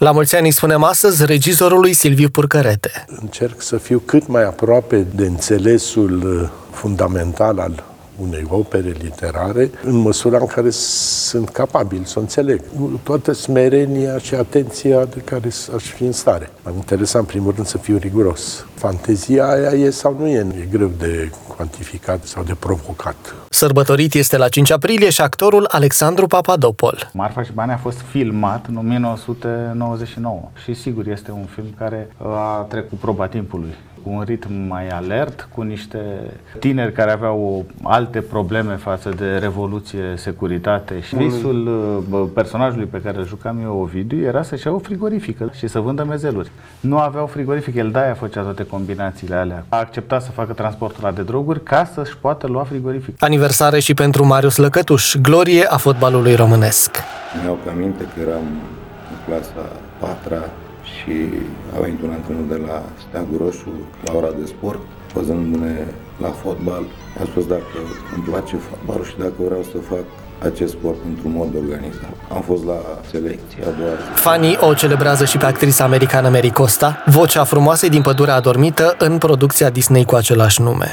La mulți ani îi spunem astăzi regizorului Silviu Purcărete. Încerc să fiu cât mai aproape de înțelesul fundamental al unei opere literare, în măsura în care sunt capabil să o înțeleg. Toată smerenia și atenția de care aș fi în stare. M-am interesat, în primul rând, să fiu riguros. Fantezia aia e sau nu e? E greu de cuantificat sau de provocat. Sărbătorit este la 5 aprilie și actorul Alexandru Papadopol. Marfa și banii a fost filmat în 1999 și sigur este un film care a trecut proba timpului, cu un ritm mai alert, cu niște tineri care aveau alte probleme față de revoluție, securitate și visul personajului pe care îl jucam eu, Ovidiu, era să-și ia o frigorifică și să vândă mezeluri. Nu aveau frigorific, el de-aia făcea toate combinațiile alea. A acceptat să facă transportul ăla de droguri ca să-și poată lua frigorific. Aniversare și pentru Marius Lăcătuș, glorie a fotbalului românesc. Mi-au aminte că eram în clasa 4-a și a venit un antrenor de la Steagul Roșu la ora de sport, văzându-ne la fotbal. A spus dacă îmi place fotbalul și dacă vreau să fac acest sport într-un mod organizat. Am fost la selecția a doua zi. Fanii o celebrează și pe actrița americană Mary Costa, vocea frumoasă din Pădurea Adormită în producția Disney cu același nume.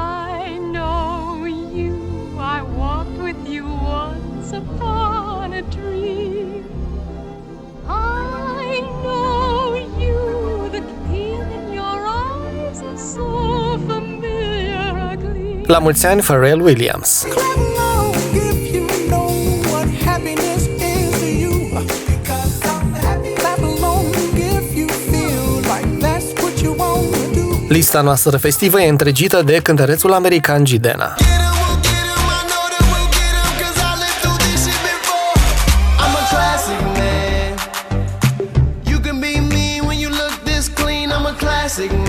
La mulți ani, Pharrell Williams. Lista noastră festivă e întregită de cântărețul american Jidenna. Classic